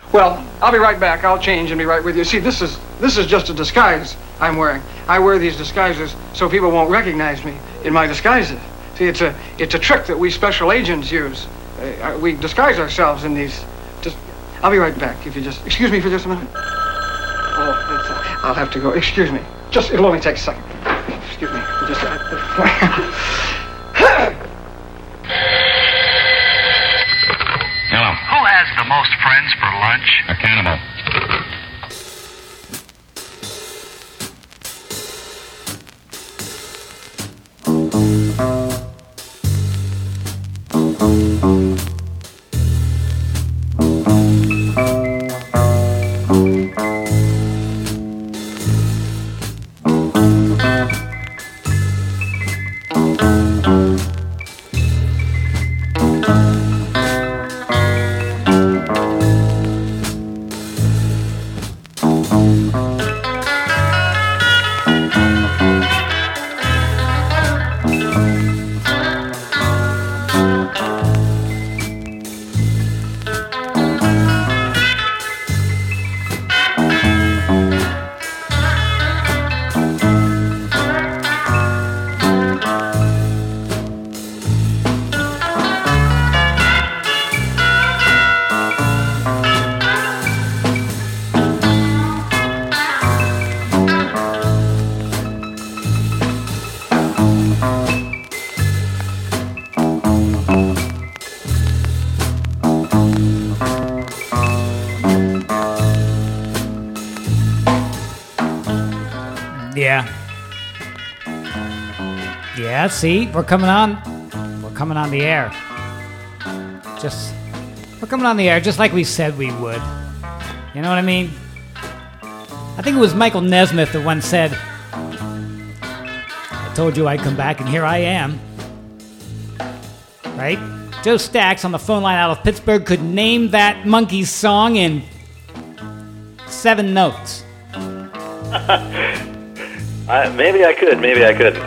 Well, I'll be right back. I'll change and be right with you. See, this is just a disguise I'm wearing. I wear these disguises so people won't recognize me in my disguises. See, it's a trick that we special agents use. We disguise ourselves in these. I'll be right back. If you just excuse me for just a minute. Oh, I'll have to go. Excuse me. It'll only take a second. Excuse me. Just. Hello. Who has the most friends for lunch? A cannibal. Yeah, see, we're coming on the air. We're coming on the air just like we said we would. You know what I mean? I think it was Michael Nesmith that once said, I told you I'd come back and here I am. Right? Joe Stacks on the phone line out of Pittsburgh could name that Monkees song in 7 notes. Maybe I could.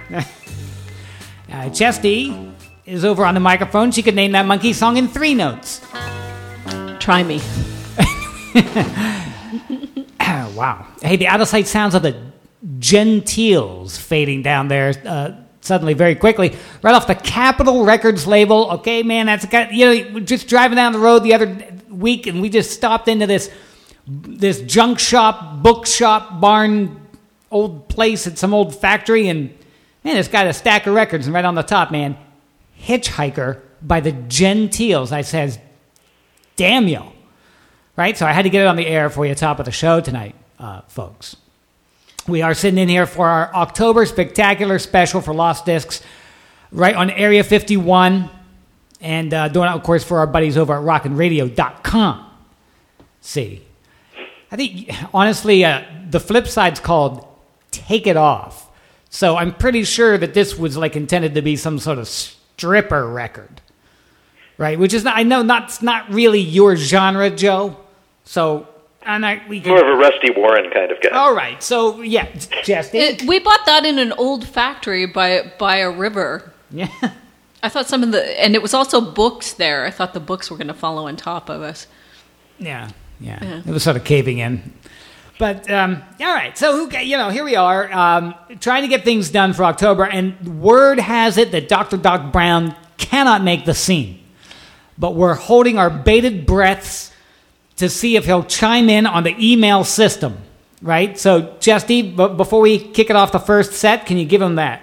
Chesty is over on the microphone. She could name that Monkees song in 3 notes. Try me. Wow. Hey, the out-of-sight sounds of the Gentiles fading down there suddenly very quickly. Right off the Capitol Records label. Okay, man, that's just driving down the road the other week, and we just stopped into this junk shop, bookshop, barn, old place at some old factory, and man, it's got a stack of records, and right on the top, man, Hitchhiker by the Gentiles. I says, damn you. Right? So I had to get it on the air for you, top of the show tonight, folks. We are sitting in here for our October Spectacular Special for Lost Discs, right on Area 51, and doing it, of course, for our buddies over at rockinradio.com. See, I think, honestly, the flip side's called Take It Off. So I'm pretty sure that this was like intended to be some sort of stripper record, right? Which is not, I know not really your genre, Joe. So we can, more of a Rusty Warren kind of guy. All right, so yeah, Jesse. We bought that in an old factory by a river. Yeah, I thought and it was also books there. I thought the books were going to follow on top of us. Yeah. It was sort of caving in. But, all right, so, here we are, trying to get things done for October, and word has it that Dr. Doc Brown cannot make the scene. But we're holding our bated breaths to see if he'll chime in on the email system, right? So, Chesty, before we kick it off the first set, can you give him that?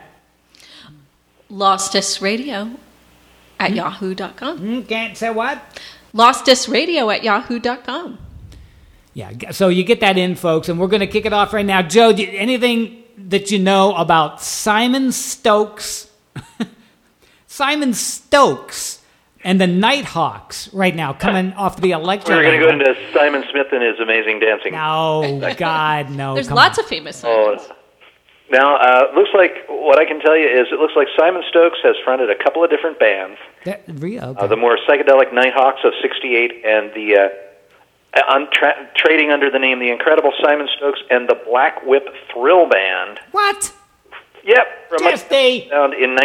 LostDiscRadio at yahoo.com. Can't say what? LostDiscRadio at yahoo.com. Yeah, so you get that in, folks, and we're going to kick it off right now. Joe, anything that you know about Simon Stokes? Simon Stokes and the Nighthawks right now coming off the Electro. We're going to go into Simon Smith and his amazing dancing. No, God, no. There's lots of famous Simons. Now, looks like, what I can tell you is it looks like Simon Stokes has fronted a couple of different bands. Okay. The more psychedelic Nighthawks of '68 and the... trading under the name The Incredible Simon Stokes and the Black Whip Thrill Band. What? Yep, from found in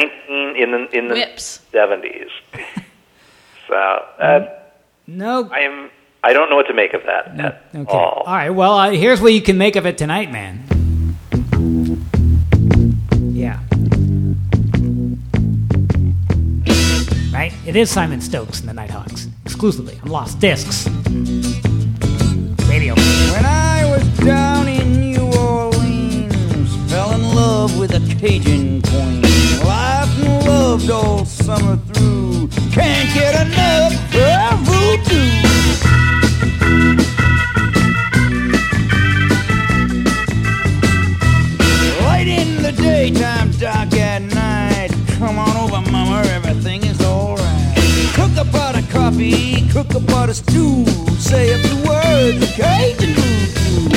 the Whips. 70s. So no. I'm I don't know what to make of that at Okay. all. All right. Well, here's what you can make of it tonight, man. Yeah. Right? It is Simon Stokes and the Nighthawks, exclusively on Lost Discs Radio. When I was down in New Orleans, fell in love with a Cajun queen. Laughed and loved all summer through. Can't get enough of voodoo. Light in the daytime, dark at night. Come on over, mama, everything is alright. Cook a pot of coffee, cook a pot of stew. Say a few words of Cajun voodoo.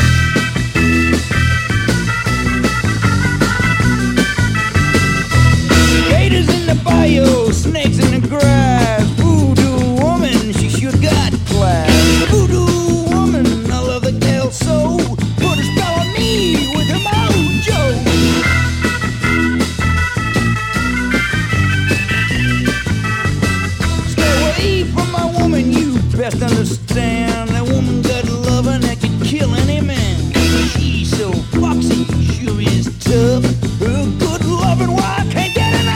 Gators in the bayou, snakes in the grass. Voodoo woman, she sure got class. Voodoo woman, I love the gal so. Put a spell on me with her mojo. Stay away from my woman, you best understand. That woman got loving that can kill any man. She's so foxy, sure is tough. Her good loving wife can't get enough.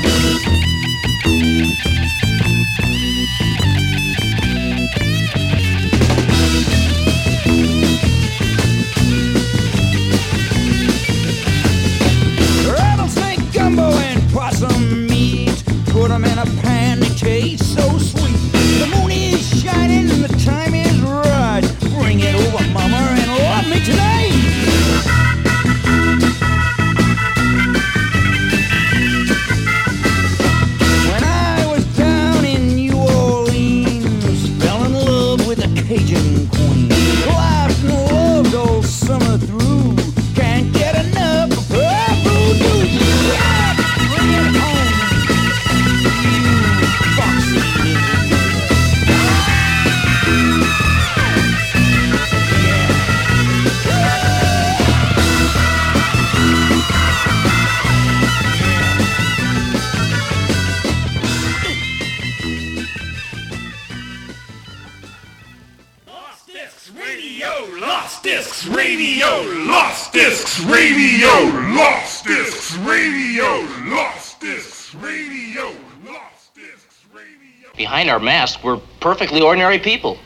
Rattlesnake gumbo and possum meat. Put 'em in a pan, they taste so sweet. The moon is shining and the time is right. Bring it over, mama, and love me tonight. When I was down in New Orleans, fell in love with a Cajun queen. Laughed and loved all summer through. Can't get enough of her voodoo. Yeah, bring it home, you foxy Lost Discs Radio, Lost Discs Radio, Lost Discs Radio, Lost Discs Radio, Lost Discs Radio. Behind our masks, we're perfectly ordinary people.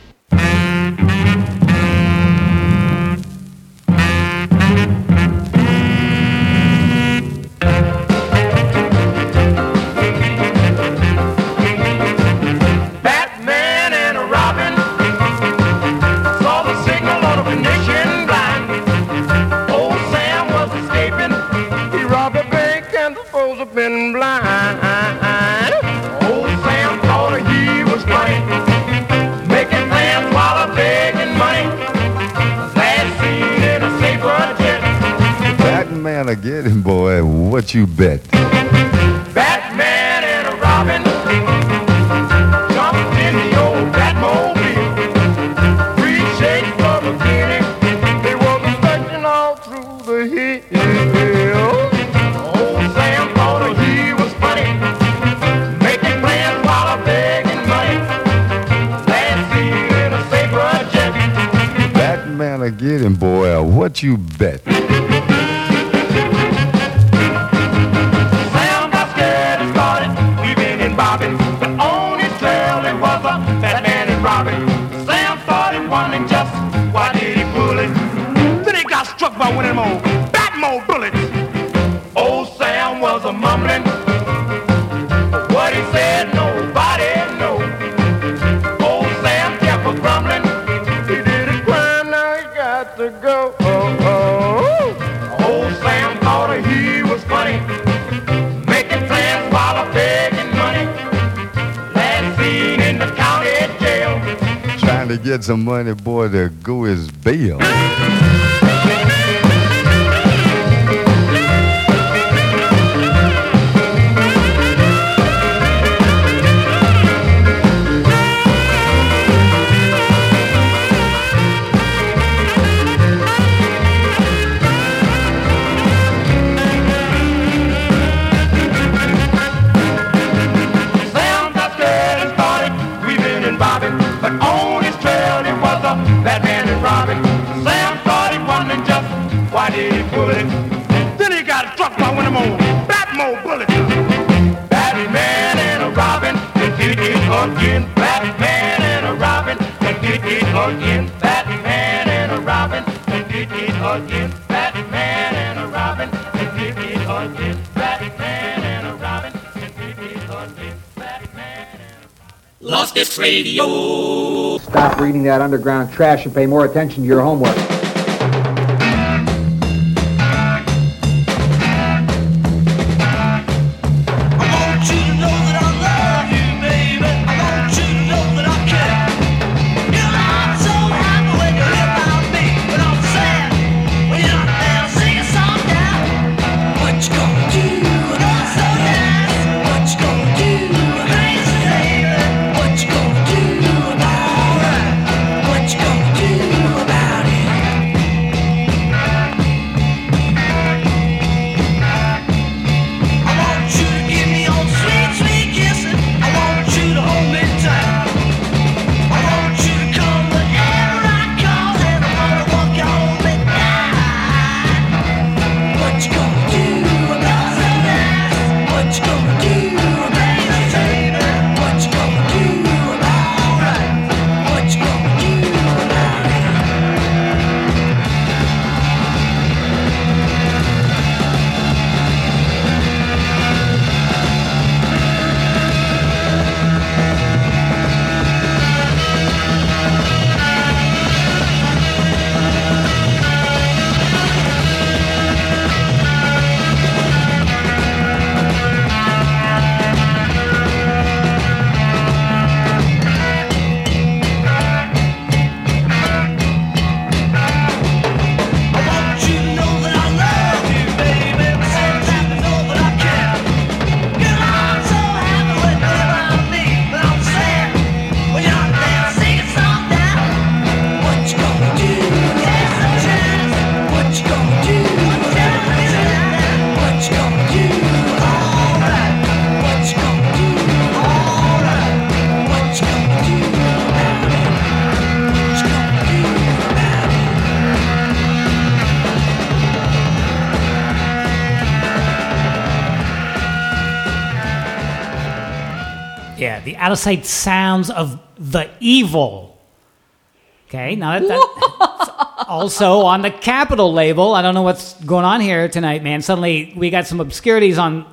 Batman and a Robin saw the signal on a Venetian blind. Old Sam was escaping. He robbed a bank and the foes have been blind. Old Sam thought he was funny, making plans while I'm begging money. Last seen in a saber jet. Batman again, boy, what you bet? Batman and a Robin jumped in the old Batmobile. Three shades of bikini, they were reflecting all through the hills. Old Sam thought he was funny, making plans while I'm begging money. Last seen in a saber jet. Batman again, boy, what you bet? Sam got scared and started weaving and bobbing, but on his trail it was a Batman and Robin. Sam started wondering just why did he pull it. Then he got struck by one of them old Batmobile bullets. Old Sam was a mumbling. What he said nobody knows. Old Sam kept a grumbling. He did a crime, now he got to go. Old Sam thought he was funny, making plans while I'm begging money. Last seen in the county jail. Trying to get some money, boy, to go his bail. Sam got scared and started weaving and bobbing, but on his trail bullet. Then he got struck by one of them old Batmobile bullets. Batman and a Robin, they did it again. Batman and a Robin, they did it again. Batman and a Robin, they did it again. Batman and a Robin, they did it again. Batman and a Robin, they did it again. Batman and a Robin. Lost its radio. Stop reading that underground trash and pay more attention to your homework. Yeah, the out-of-sight sounds of The Evil. Okay, now that's also on the Capitol label. I don't know what's going on here tonight, man. Suddenly we got some obscurities on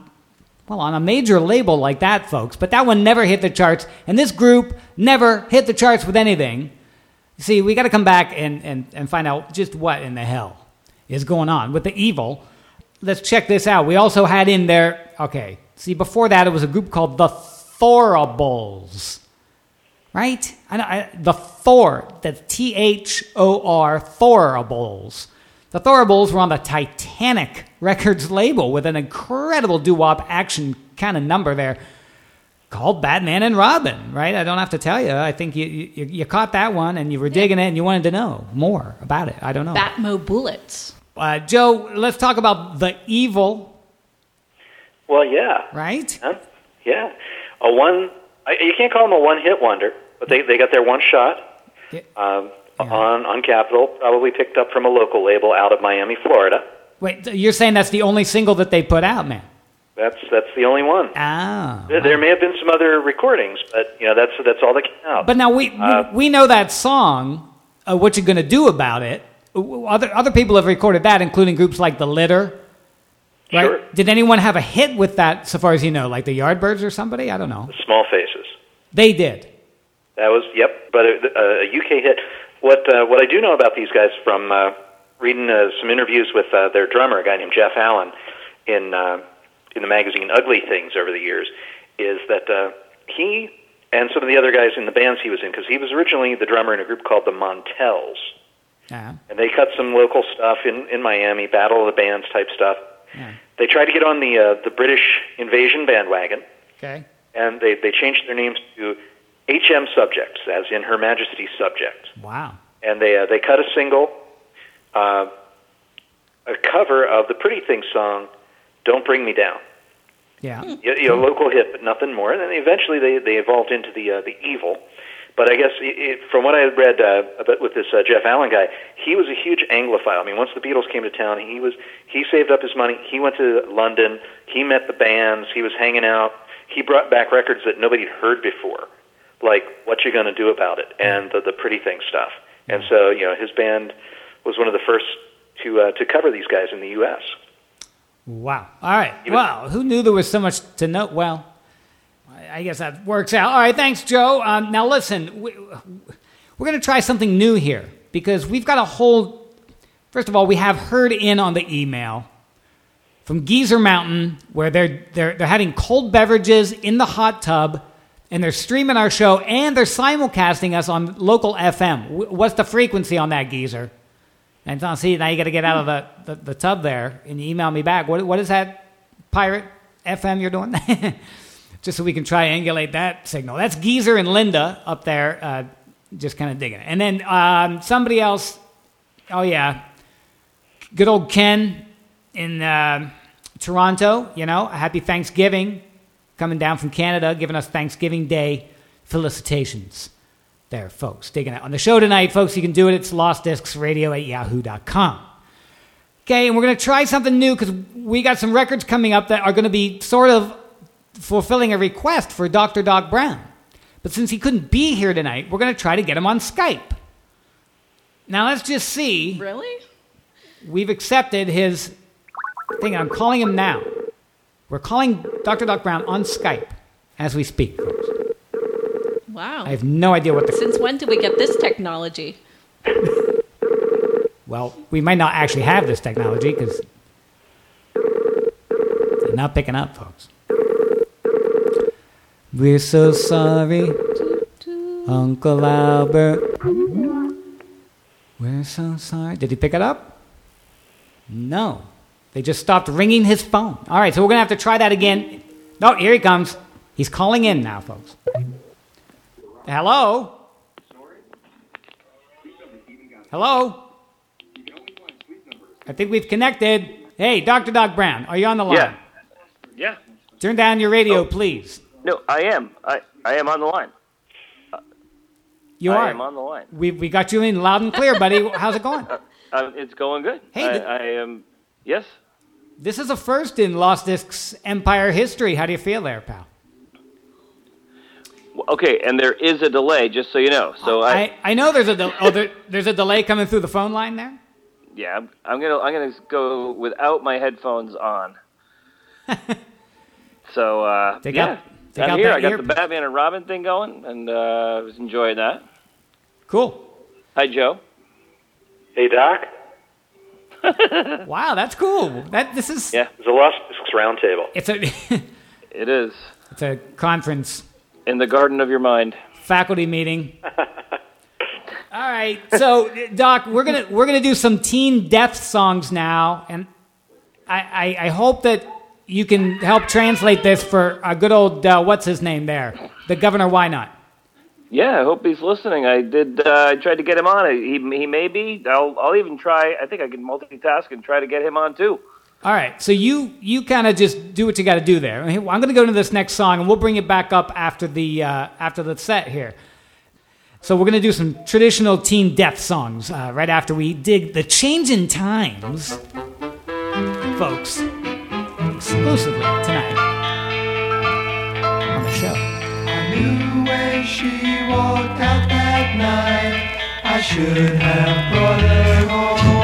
a major label like that, folks. But that one never hit the charts, and this group never hit the charts with anything. See, we got to come back and find out just what in the hell is going on with The Evil. Let's check this out. We also had in there, okay, see, before that it was a group called The Thorables, right? The Thor, that's Thor, Thorables. The Thorables were on the Titanic Records label with an incredible doo-wop action kind of number there called Batman and Robin, right? I don't have to tell you. I think you caught that one and you were digging it and you wanted to know more about it. I don't know. Batmo Bullets. Joe, let's talk about The Evil. Well, yeah. Right? Yeah. You can't call them a one-hit wonder, but they got their one shot on Capitol, probably picked up from a local label out of Miami, Florida. Wait, you're saying that's the only single that they put out, man? That's the only one. There may have been some other recordings, but that's all that came out. But now we know that song. What you gonna do about it? Other people have recorded that, including groups like The Litter. Right? Sure. Did anyone have a hit with that, so far as you know, like the Yardbirds or somebody? I don't know. The Small Faces. They did. That was but a UK hit. What I do know about these guys from reading some interviews with their drummer, a guy named Jeff Allen, in the magazine Ugly Things over the years, is that he and some of the other guys in the bands he was in, because he was originally the drummer in a group called the Montels. Yeah. And they cut some local stuff in Miami, Battle of the Bands type stuff. Yeah. They tried to get on the British invasion bandwagon. Okay. And they changed their names to HM Subjects, as in Her Majesty's Subject. Wow. And they cut a single, a cover of the Pretty Things song, Don't Bring Me Down. Yeah. Local hit, but nothing more. And then eventually they evolved into the Evil. But I guess from what I had read about with this Jeff Allen guy, he was a huge Anglophile. I mean, once the Beatles came to town, he saved up his money. He went to London. He met the bands. He was hanging out. He brought back records that nobody had heard before, like "What You Gonna Do About It" and the Pretty Thing stuff. And so, his band was one of the first to cover these guys in the U.S. Wow. All right. Wow. Who knew there was so much to know? Well, I guess that works out. All right. Thanks, Joe. Now, listen, we're going to try something new here because we've got a whole... First of all, we have heard in on the email from Geezer Mountain where they're having cold beverages in the hot tub and they're streaming our show and they're simulcasting us on local FM. What's the frequency on that, Geezer? And see, now you got to get out of the tub there and you email me back. What is that pirate FM you're doing? Just so we can triangulate that signal. That's Geezer and Linda up there, just kind of digging it. And then somebody else, oh yeah, good old Ken in Toronto, happy Thanksgiving, coming down from Canada, giving us Thanksgiving Day felicitations. There, folks, digging it. On the show tonight, folks, you can do it. It's lostdiscsradio@yahoo.com. Okay, and we're going to try something new because we got some records coming up that are going to be sort of fulfilling a request for Dr. Doc Brown. But since he couldn't be here tonight, we're going to try to get him on Skype. Now, let's just see. Really? We've accepted his thing. I'm calling him now. We're calling Dr. Doc Brown on Skype as we speak, folks. Wow. I have no idea what Since when did we get this technology? Well, we might not actually have this technology because they're not picking up, folks. We're so sorry, Uncle Albert. We're so sorry. Did he pick it up? No. They just stopped ringing his phone. All right, so we're going to have to try that again. No, here he comes. He's calling in now, folks. Hello? Hello? I think we've connected. Hey, Dr. Doc Brown, are you on the line? Yeah. Turn down your radio, please. No, I am. I am on the line. You are? I am on the line. We got you in loud and clear, buddy. How's it going? It's going good. Hey, I am. Yes. This is a first in Lost Discs Empire history. How do you feel there, pal? Okay, and there is a delay, just so you know. So I know there's there's a delay coming through the phone line there. Yeah, I'm gonna go without my headphones on. So I'm here. I got the Batman and Robin thing going, and I was enjoying that. Cool. Hi, Joe. Hey, Doc. Wow, that's cool. It's a Lost Discs Roundtable. It is. It's a conference. In the garden of your mind. Faculty meeting. All right, so Doc, we're gonna do some teen death songs now, and I hope that you can help translate this for a good old what's his name there, the Governor Why Not. Yeah, I hope he's listening. I tried to get him on. He may be. I'll even try. I think I can multitask and try to get him on too. All right, so you kind of just do what you got to do there. I'm going to go into this next song, and we'll bring it back up after the set here. So we're going to do some traditional teen death songs right after we dig the change in times, folks, exclusively tonight on the show. I knew when she walked out that night, I should have brought her home.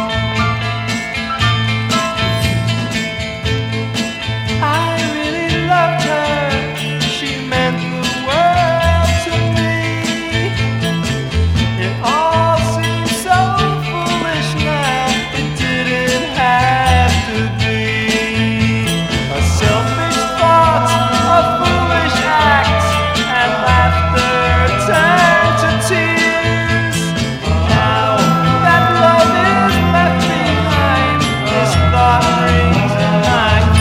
Loved her, she meant the world to me. It all seems so foolish now, it didn't have to be. A selfish thought, a foolish act, and laughter turned to tears. Now that love is left behind, this thought brings a nightmare.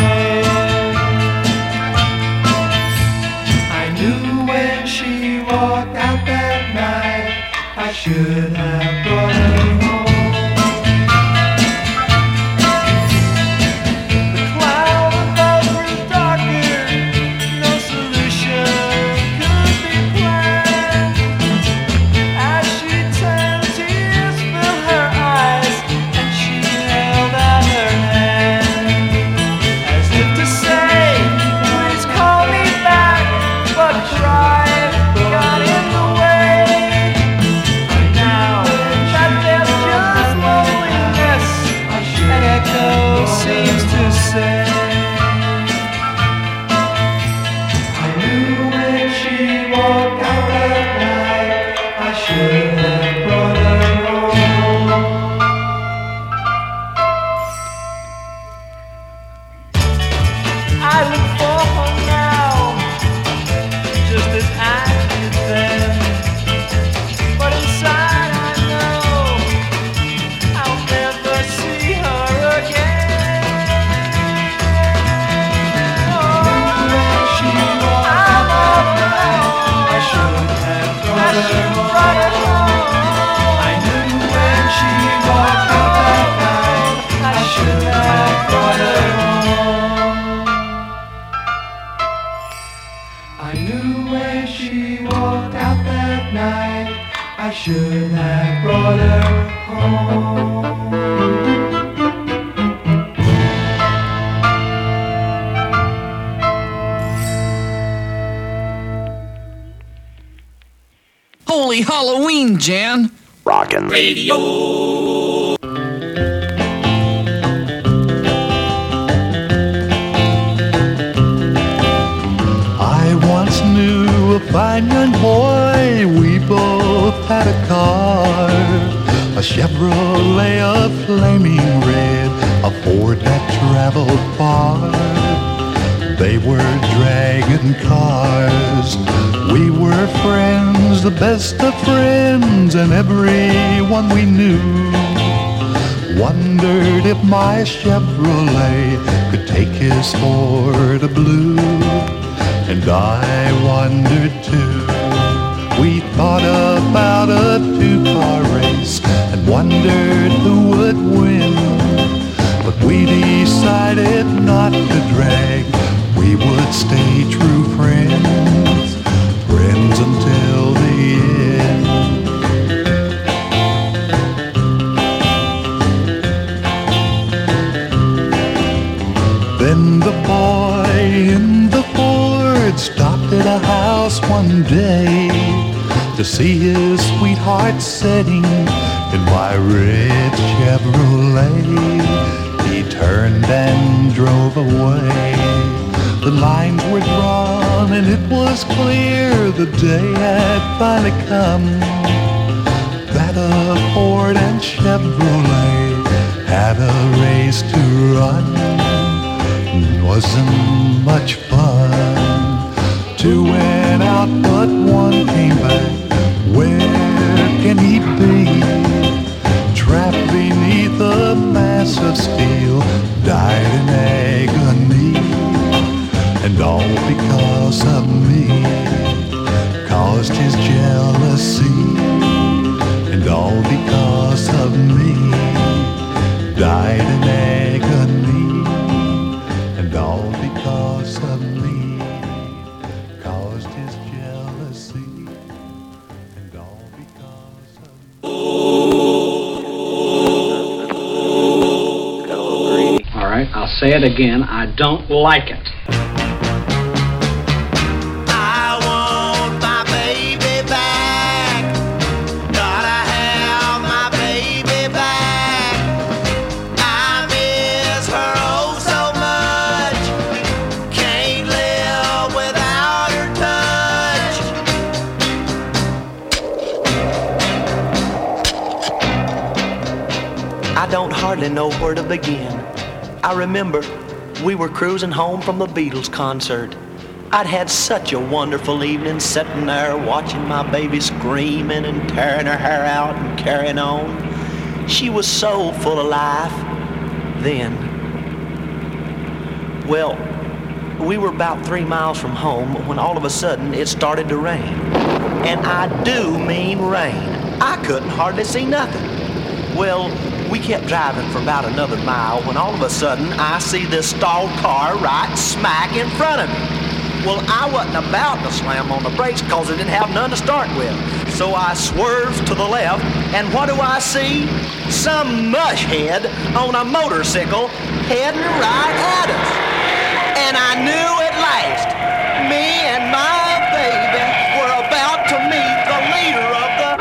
When she walked out that night, I should have brought her home. The cloud above grew darker, no solution could be planned. I should have brought her home. Holy Halloween, Jan! Rockin' Radio. I once knew a fine young boy, we both had a car, a Chevrolet, a flaming red, a Ford that traveled far. They were dragon cars, we were friends, the best of friends, and everyone we knew wondered if my Chevrolet could take his Ford blue. And I wondered too. We thought about a two-car race and wondered who would win. But we decided not to drag. We would stay true friends, friends until the end. Then the boy in the Ford stopped at a house one day to see his sweetheart sitting in my red Chevrolet. He turned and drove away. The lines were drawn and it was clear the day had finally come that a Ford and Chevrolet had a race to run. Wasn't much fun. Two went out but one came back. Where can he be? Trapped beneath a mass of steel, died in agony. And all because of me, caused his jealousy. And all because of me, died in agony. And all because of me, caused his jealousy. And all because of me. All right, I'll say it again. I don't like it. Hardly know where to begin. I remember we were cruising home from the Beatles concert. I'd had such a wonderful evening sitting there watching my baby screaming and tearing her hair out and carrying on. She was so full of life then. Well, we were about 3 miles from home when all of a sudden it started to rain. And I do mean rain. I couldn't hardly see nothing. Well, we kept driving for about another mile when all of a sudden I see this stalled car right smack in front of me. Well, I wasn't about to slam on the brakes because I didn't have none to start with. So I swerved to the left, and what do I see? Some mushhead on a motorcycle heading right at us. And I knew at last, me and my baby were about to meet the leader of the...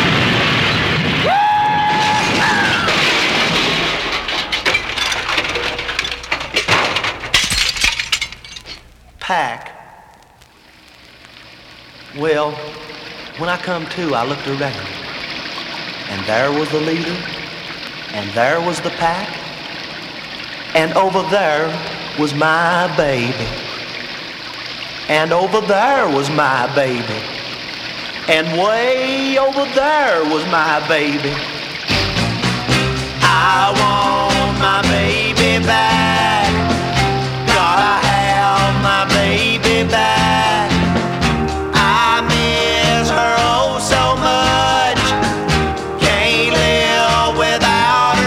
pack. Well, when I come to, I looked around, and there was the leader, and there was the pack, and over there was my baby, and over there was my baby, and way over there was my baby. I want my baby back. Gotta have my baby back. I miss her oh so much. Can't live without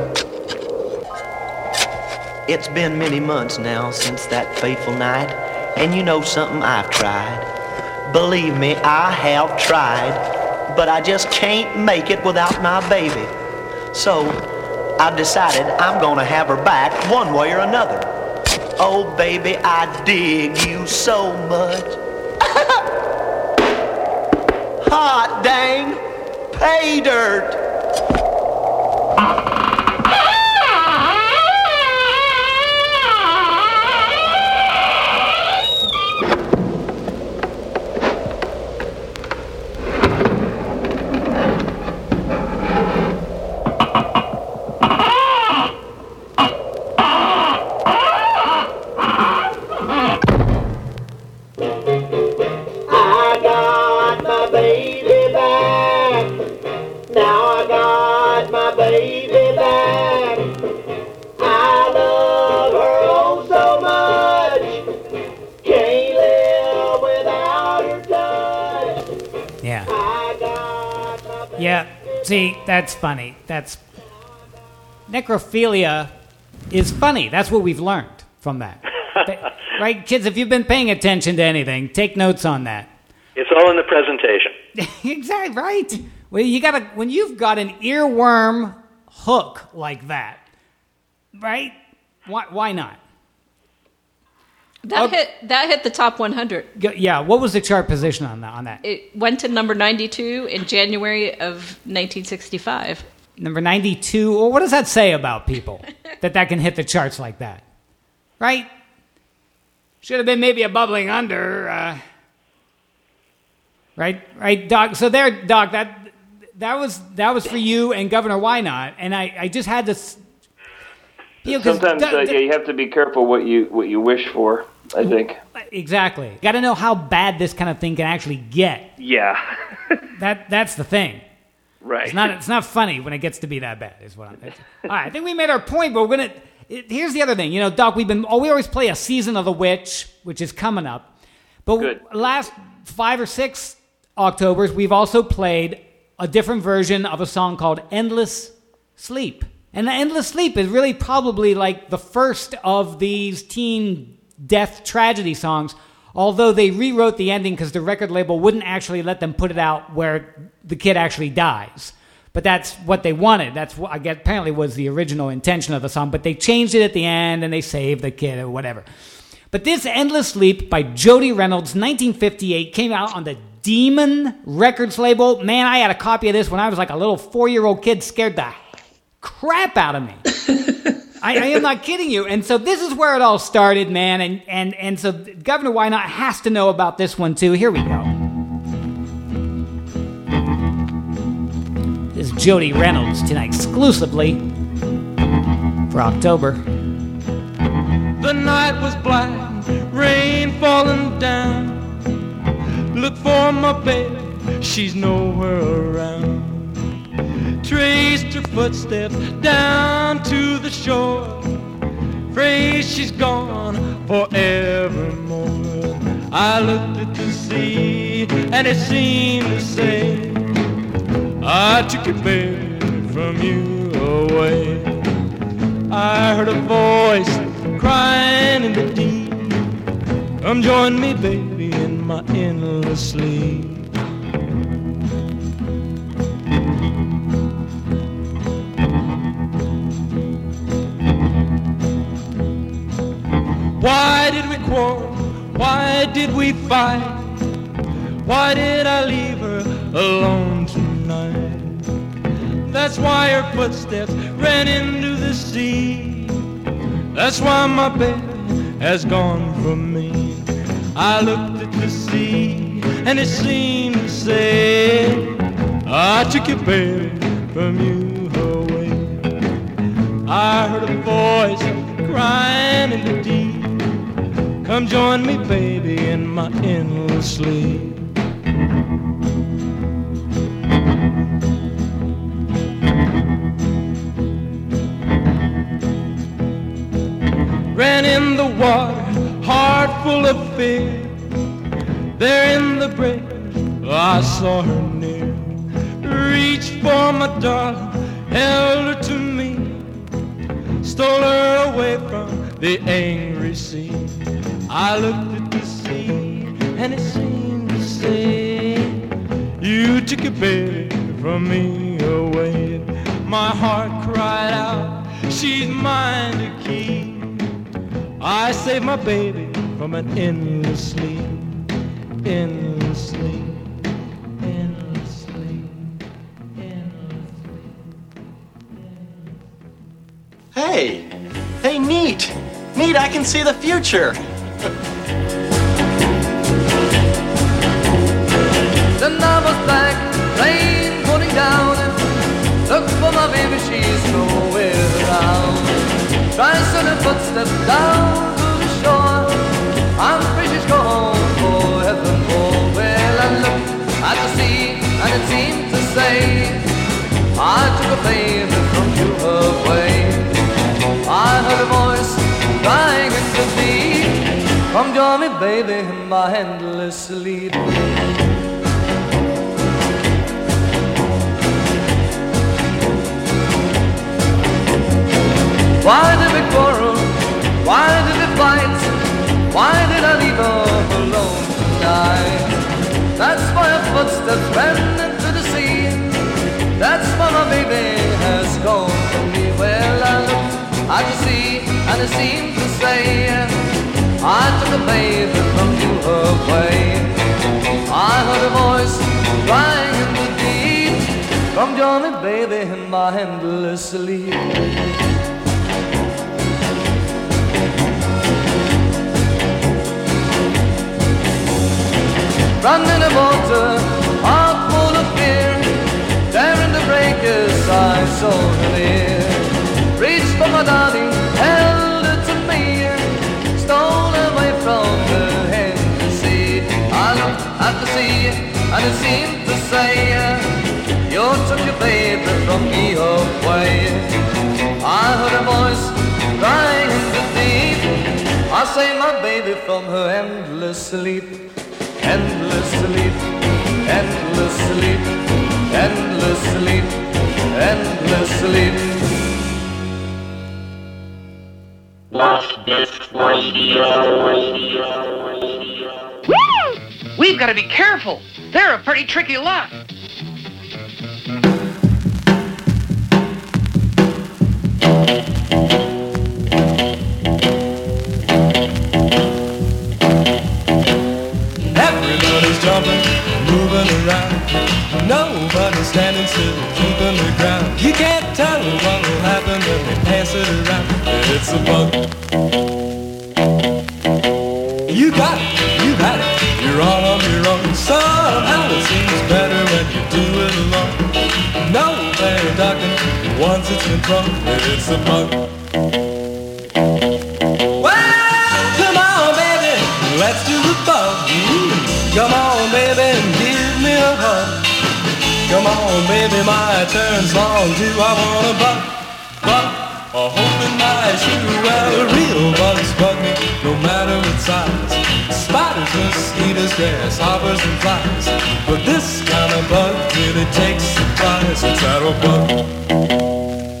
her touch. It's been many months now since that fateful night, And you know something, I've tried. Believe me, I have tried. But I just can't make it without my baby. So I've decided I'm gonna have her back one way or another. Oh baby, I dig you so much. Hot dang, pay dirt. See, that's funny. Necrophilia is funny. That's what we've learned from that. Right, kids, if you've been paying attention to anything, take notes on that. It's all in the presentation. Exactly, right. Well, when you've got an earworm hook like that, right? Why not? That hit the top 100. Yeah, what was the chart position on that? It went to number 92 in January of 1965. Number 92? Well, what does that say about people, that can hit the charts like that? Right? Should have been maybe a bubbling under. Right, Doc? So there, Doc, that was for you and Governor Why Not, and I just had to... Sometimes you have to be careful what you wish for, I think. Exactly. Got to know how bad this kind of thing can actually get. Yeah. That's the thing. Right. It's not funny when it gets to be that bad. Is what I'm. All right. I think we made our point, but we're gonna. Here's the other thing. You know, Doc, we always play a season of the witch, which is coming up. But last 5 or 6 Octobers, we've also played a different version of a song called "Endless Sleep." And the Endless Sleep is really probably like the first of these teen death tragedy songs, although they rewrote the ending because the record label wouldn't actually let them put it out where the kid actually dies. But that's what they wanted. That's what I guess apparently was the original intention of the song, but they changed it at the end and they saved the kid or whatever. But this Endless Sleep by Jody Reynolds, 1958, came out on the Demon Records label. Man, I had a copy of this when I was like a little 4-year-old kid, scared the crap out of me. I am not kidding you. And so this is where it all started, man. And so Governor Why Not has to know about this one too. Here we go. This is Jody Reynolds tonight exclusively for October. The night was black, rain falling down. Look for my baby, she's nowhere around. Traced her footsteps down to the shore. Afraid she's gone forevermore. I looked at the sea and it seemed to say, I took your baby from you away. I heard a voice crying in the deep, come join me, baby, in my endless sleep. Why did we quarrel? Why did we fight? Why did I leave her alone tonight? That's why her footsteps ran into the sea. That's why my baby has gone from me. I looked at the sea and it seemed to say, I took your baby from you away. I heard a voice crying in the deep, come join me, baby, in my endless sleep. Ran in the water, heart full of fear. There in the breakers, I saw her near. Reached for my darling, held her to me, stole her away from the angry sea. I looked at looked to see, and it seemed to say, you took your baby from me away. My heart cried out, she's mine to keep. I saved my baby from an endless sleep, endless sleep. Hey, neat! Neat, I can see the future! Then I was back, rain pouring down. Look for my baby, she's nowhere around. Try to send her footsteps down to the shore. I'm afraid she's gone for heaven, oh. Well, I looked at the sea, and it seemed to say, I took a baby from you away. I heard a voice crying in the deep, come join me, baby, in my endless sleep. Why did we quarrel? Why did we fight? Why did I leave her alone tonight? That's why her footsteps went into the sea. That's why my baby has gone from me. Well, I looked at the sea, and it seemed to say, I took a baby from you away. I heard a voice crying in the deep, come join me, baby, in my endless sleep. Running the water, heart full of fear, daring to break his eyes so near. Reached for my darling, held her to me, stole away from the Hennessy. I looked at the sea, and it seemed to say, you took your baby from me away. I heard a voice crying in the deep, I saved my baby from her endless sleep. Endless sleep, endless sleep, endless sleep, endless sleep. Lost Disc Radio. We've got to be careful. They're a pretty tricky lot. Everybody's jumping, moving around. Nobody's standing still, keeping the ground. You can't tell what will happen when they pass it around. It's a bug. You got it, you had it. You're all on your own. Somehow it seems better when you do it alone. No, they're ducking once it's been thrown. It's a bug. Well, come on, baby, let's do the bug. Come on, baby, and give me a hug. Come on, baby, my turn's long. Do I want a bug? Bug, a hole in my shoe. Well, real bugs bug me, no matter what size. Spiders, mosquitoes, grasshoppers, and flies. But this kind of bug really takes surprise. It's that old bug.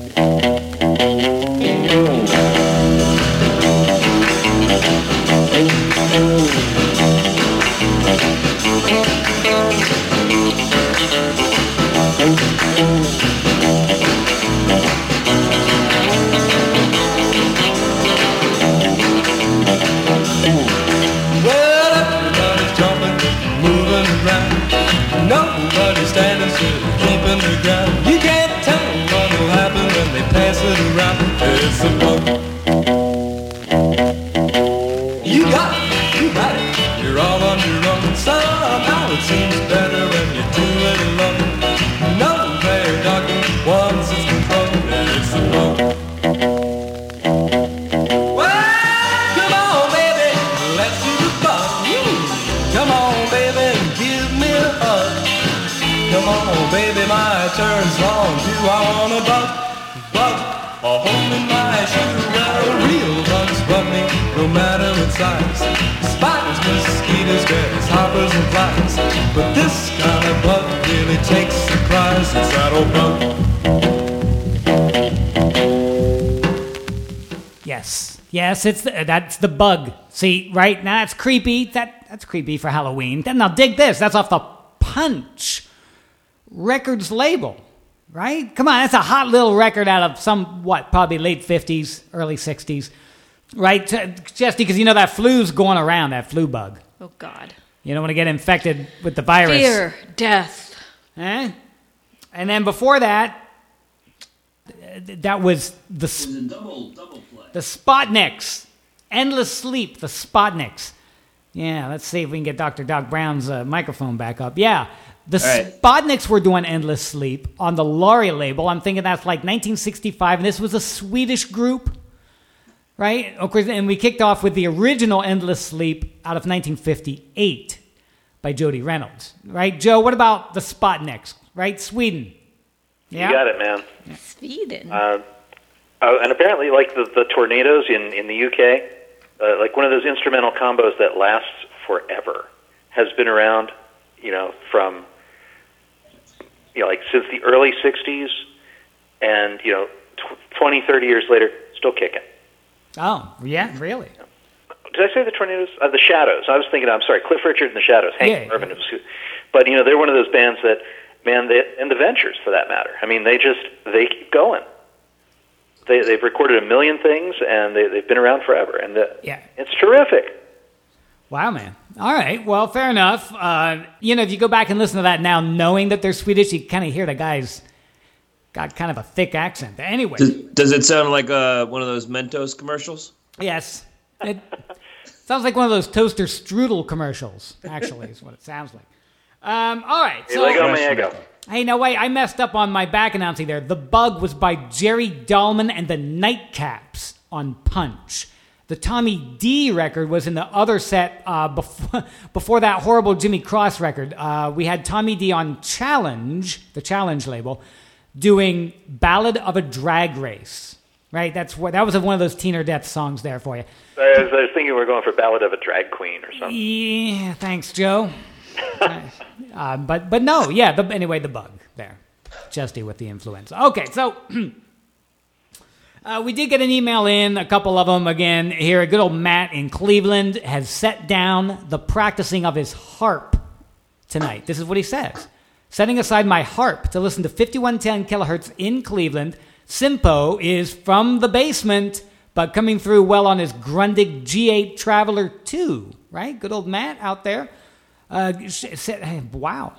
Well, everybody's jumping, moving around. Nobody's standing still, keeping the ground. You can't tell what will happen when they pass it around. It's a bug. You got it, you got it. You're all on your own. Somehow it seems better when you do it alone. No, they're talking once it's been thrown. It's a bug. Come on, baby, my turn's long. Do I want a bug? Bug, a hole in my shoe. Well, real bugs bug me, no matter what size. Spiders, mosquitoes, grasshoppers, and flies. But this kind of bug really takes surprise. It's that old bug. Yes. Yes, that's the bug. See, right now that's creepy. That's creepy for Halloween. Then now dig this. That's off the Punch Records label, right? Come on, that's a hot little record out of probably late 50s, early 60s, right? Just because you know that flu's going around, that flu bug. Oh, God. You don't want to get infected with the virus. Fear, death. Eh? And then before that, that was the double play. The Spotniks. Endless Sleep, the Spotniks. Yeah, let's see if we can get Dr. Doc Brown's microphone back up. Yeah, the Spotniks were doing Endless Sleep on the Laurie label. I'm thinking that's like 1965, and this was a Swedish group, right? Of course, and we kicked off with the original Endless Sleep out of 1958 by Jody Reynolds, right? Joe, what about the Spotniks, right? Sweden. Yeah? You got it, man. Sweden. And apparently, like the Tornadoes in the UK, like one of those instrumental combos that lasts forever, has been around, from, like since the early 60s, and, 20, 30 years later, still kicking. Oh, yeah, really? Did I say the Tornadoes? The Shadows. I was thinking, I'm sorry, Cliff Richard and the Shadows. Hank Marvin. But, they're one of those bands that, man, and the Ventures, for that matter. I mean, they keep going. They've recorded a million things, and they've been around forever, and it's terrific. Wow, man. All right, well, fair enough. If you go back and listen to that now, knowing that they're Swedish, you kind of hear the guy's got kind of a thick accent. Anyway. Does it sound like one of those Mentos commercials? Yes. It sounds like one of those toaster strudel commercials, actually, is what it sounds like. All right. So, Lego. Hey, no, wait, I messed up on my back announcing there. The Bug was by Jerry Dahlman and the Nightcaps on Punch. The Tommy D record was in the other set before that horrible Jimmy Cross record. We had Tommy D on Challenge, the Challenge label, doing Ballad of a Drag Race. Right? That was one of those Teen or Death songs there for you. I was thinking we were going for Ballad of a Drag Queen or something. Yeah, thanks, Joe. But no, yeah. Anyway, the Bug there, Chesty with the influenza. Okay, so we did get an email in, a couple of them again here. Good old Matt in Cleveland has set down the practicing of his harp tonight. This is what he says: setting aside my harp to listen to 5110 kilohertz in Cleveland. Simpo is from the basement, but coming through well on his Grundig G8 Traveler 2. Right, good old Matt out there. Wow.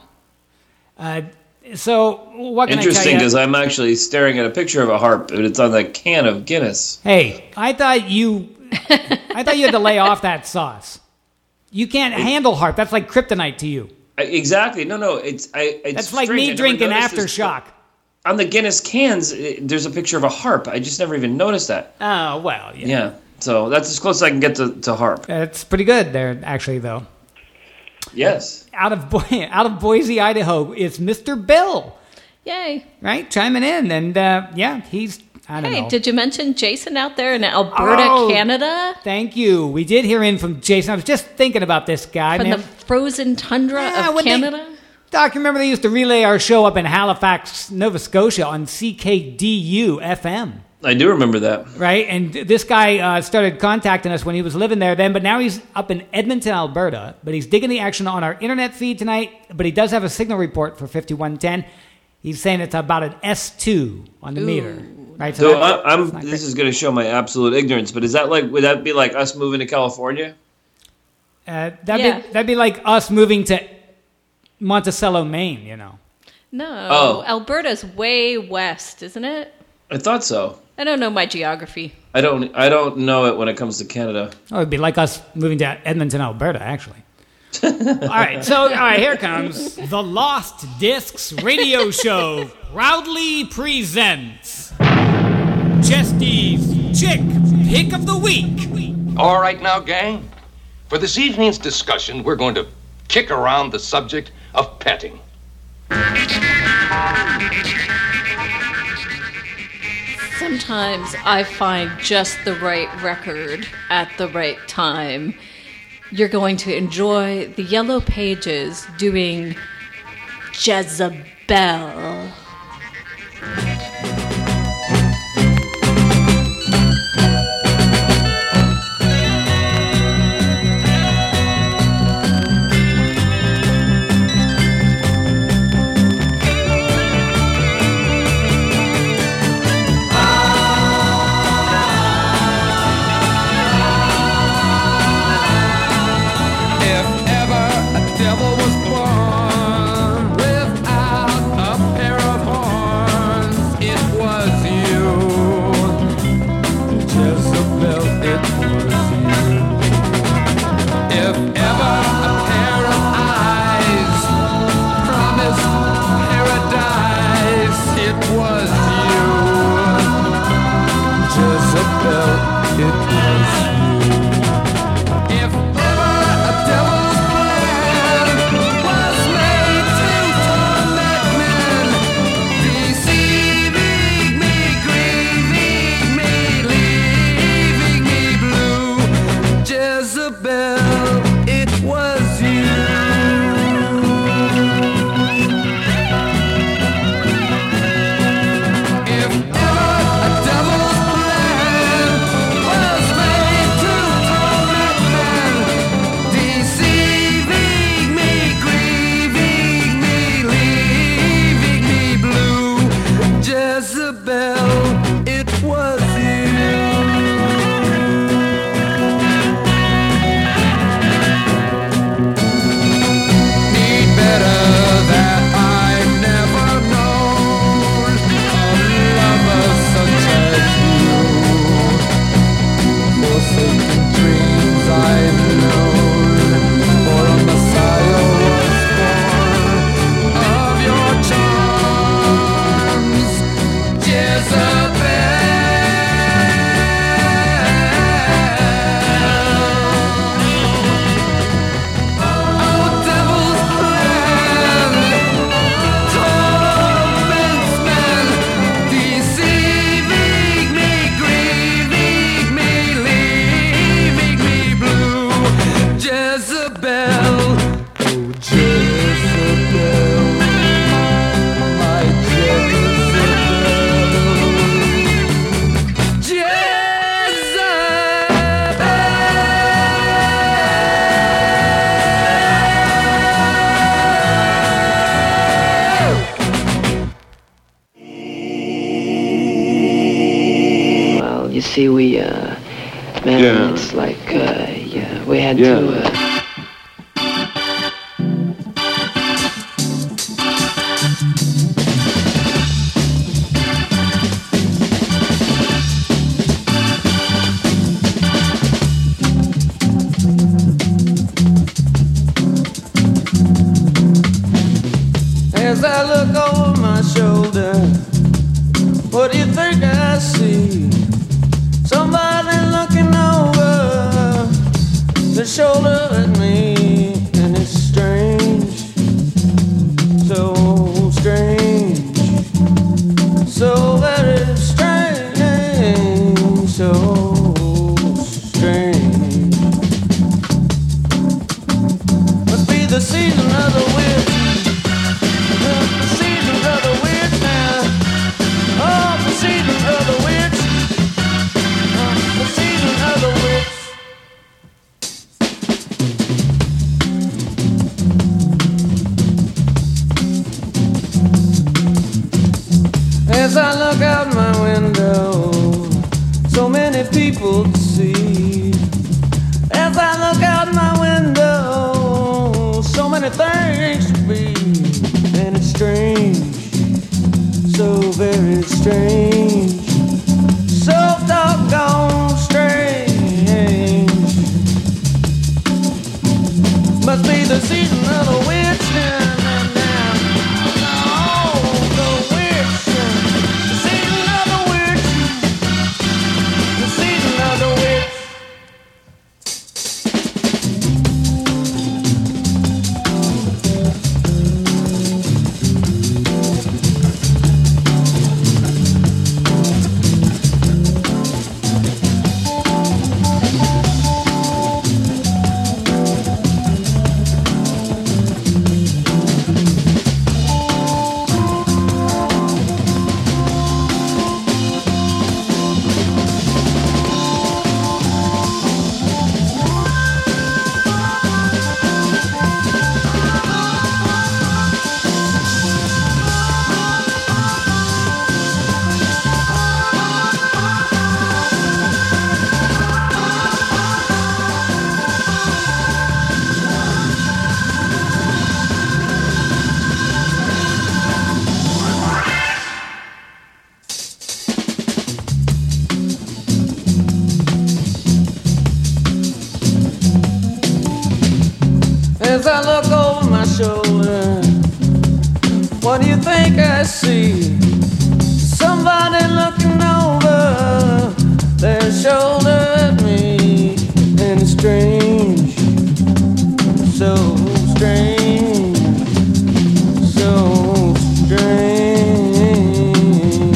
So what can I tell you? Interesting, because I'm actually staring at a picture of a harp, and it's on the can of Guinness. Hey, I thought you had to lay off that sauce. You can't handle harp. That's like kryptonite to you. Exactly. No. It's that's like me drinking Aftershock. On the Guinness cans, there's a picture of a harp. I just never even noticed that. Oh, well, yeah. Yeah. So that's as close as I can get to harp. It's pretty good there, actually, though. Yes. Out of Boise, Idaho, it's Mr. Bill. Yay. Right? Chiming in. And, he's, I don't know. Hey, did you mention Jason out there in Alberta, Canada? Thank you. We did hear in from Jason. I was just thinking about this guy. From the frozen tundra of Canada? Doc, remember they used to relay our show up in Halifax, Nova Scotia on CKDU FM. I do remember that. Right? And this guy started contacting us when he was living there then, but now he's up in Edmonton, Alberta, but he's digging the action on our internet feed tonight, but he does have a signal report for 5110. He's saying it's about an S2 on the meter. Right? So this is going to show my absolute ignorance, but would that be like us moving to California? That'd be like us moving to Monticello, Maine, No, Alberta's way west, isn't it? I thought so. I don't know my geography. I don't know it when it comes to Canada. Oh, it'd be like us moving to Edmonton, Alberta, actually. All right, here comes the Lost Discs Radio Show proudly presents Chesty's Chick Pick of the Week. All right now, gang. For this evening's discussion, we're going to kick around the subject of petting. Sometimes I find just the right record at the right time. You're going to enjoy the Yellow Pages doing Jezebel. see, man, it's like, we had to. As I look over my shoulder, what do you think I see? Somebody looking over the shoulder at me, and it's strange, so strange, so very strange, so strange. Must be the season of the witch. As I look out my window, so many people to see. As I look out my window, so many things to be. And it's strange, so very strange, so doggone strange. Must be the season of the witch now. As I look over my shoulder, what do you think I see? Somebody looking over their shoulder at me, and it's strange, so strange, so strange.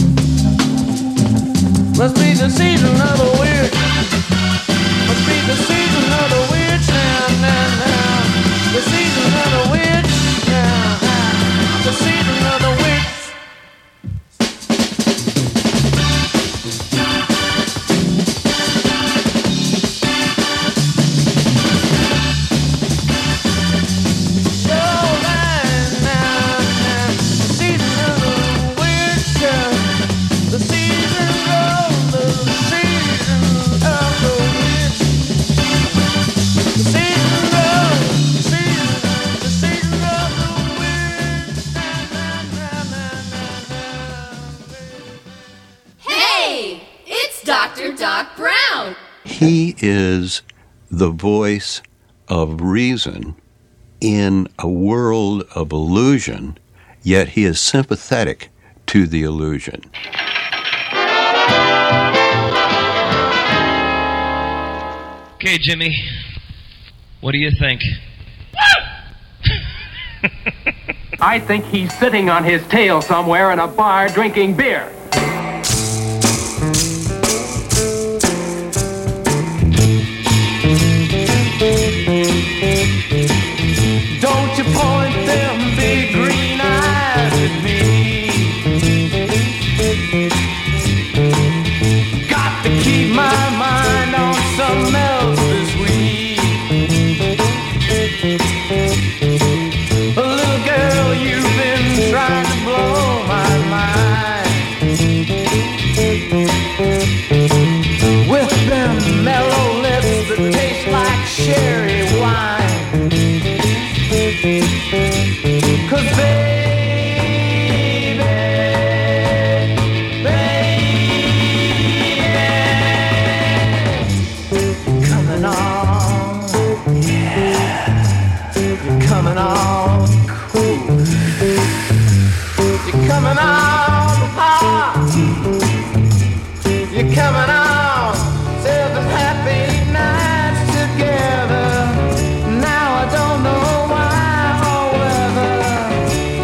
Must be the season of the witch. Must be the season of the witch now, now, now. The season of the witch now, the season of the witch. So right now, the season of the witch, the season of the season of the witch, the season of. Dr. Doc Brown. He is the voice of reason in a world of illusion, yet he is sympathetic to the illusion. Okay, Jimmy, what do you think? I think he's sitting on his tail somewhere in a bar drinking beer. Don't you point them big green eyes at me. Got to keep my mind on something else this week. A little girl, you've been trying to blow my mind. 'Cause baby, coming on, yeah, you're coming on cool, you're coming on hot, you're coming on, seven happy nights together. Now I don't know why or whether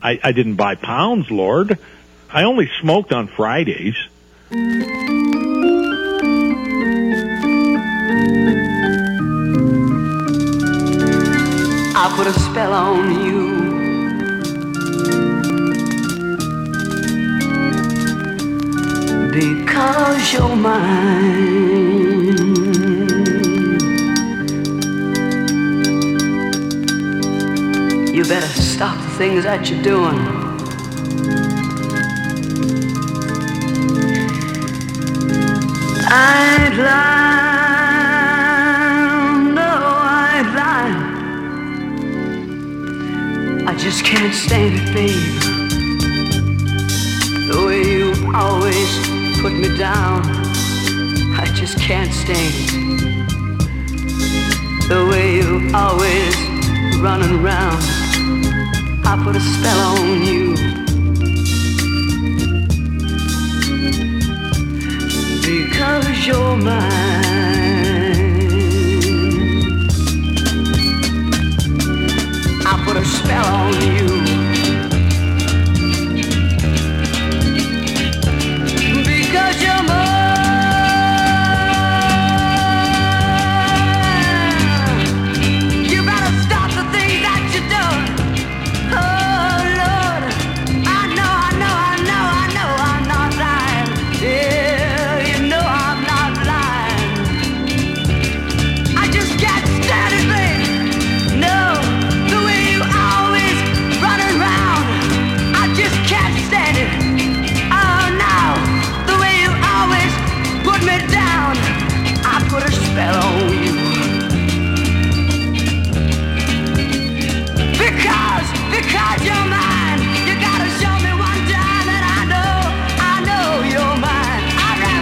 I didn't buy pounds, Lord. I only smoked on Fridays. I put a spell on you. Because you're mine. You better stop the things that you're doing. I'd lie, no, I'd lie. I just can't stand it, babe. The way you always put me down, I just can't stand it. The way you always running around, I put a spell on you. Because you're mine, I put a spell on you. Because you're mine. You better stop the things that you're doing. Oh Lord, I know I'm not lying. Yeah, you know I'm not lying. I just can't stand it, babe. No, the way you always run around, I just can't stand it. Oh no, the way you always put me down, I put a spell on you. Because you're mine, you gotta show me one time, and I know you're mine. All right,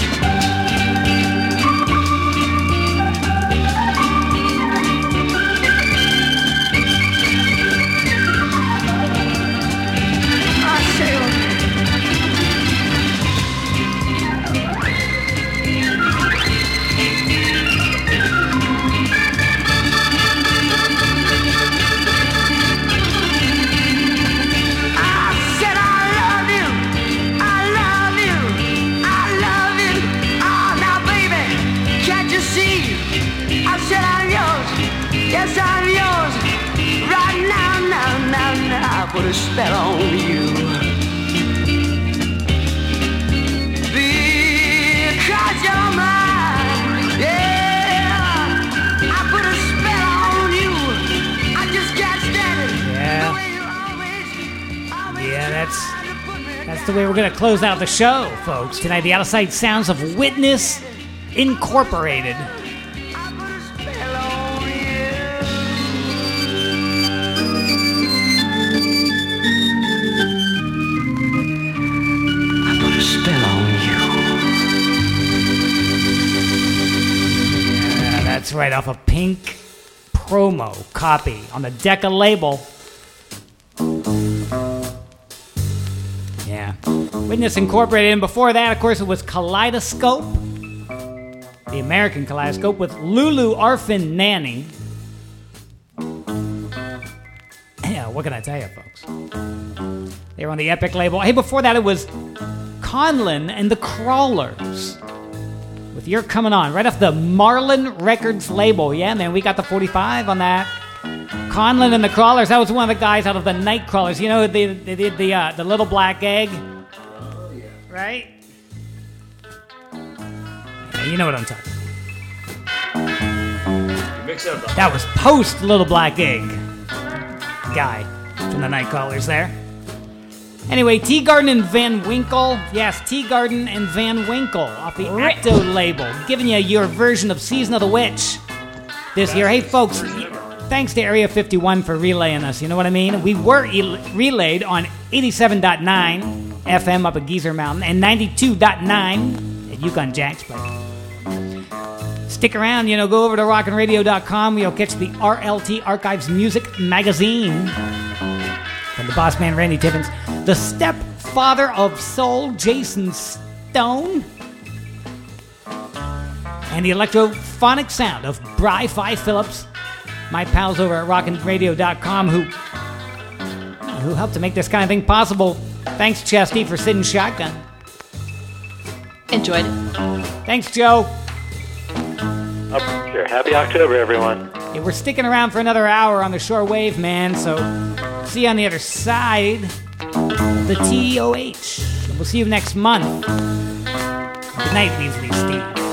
I say, yes, I'm yours. Right now, I put a spell on you. Because you're mine, yeah. I put a spell on you. I just can't stand it. Yeah. Yeah, that's the way we're going to close out the show, folks. Tonight, the Out-of-Sight Sounds of Witness Incorporated. That's right off a Pink promo copy on the Decca label. Yeah. Witness Incorporated. And before that, of course, it was Kaleidoscope. The American Kaleidoscope with Lulu Arfin Nanny. Yeah, what can I tell you, folks? They were on the Epic label. Hey, before that, it was Conlon and the Crawlers with You're Coming On, right off the Marlin Records label. Yeah, man, we got the 45 on that. Conlon and the Crawlers, that was one of the guys out of the Nightcrawlers. You know, they did the Little Black Egg? Right? Yeah, you know what I'm talking about. Mix it up. That was post Little Black Egg guy from the Nightcrawlers there. Anyway, Teagarden and Van Winkle. Yes, Teagarden and Van Winkle off the Ecto label, giving you your version of Season of the Witch this year. Hey, folks, thanks to Area 51 for relaying us. You know what I mean? We were relayed on 87.9 FM up at Geezer Mountain and 92.9 at Yukon Jack's place. Stick around, go over to rockinradio.com. You'll catch the RLT Archives Music Magazine from the boss man, Randy Tippins. The stepfather of soul, Jason Stone. And the electrophonic sound of Bri Fi Phillips, my pals over at rockinradio.com, who who helped to make this kind of thing possible. Thanks, Chesty, for sitting shotgun. Enjoyed it. Thanks, Joe. Oh, sure. Happy October, everyone. Yeah, we're sticking around for another hour on the shortwave, man, so see you on the other side of the TOH. We'll see you next month. Good night, Weasley Steve.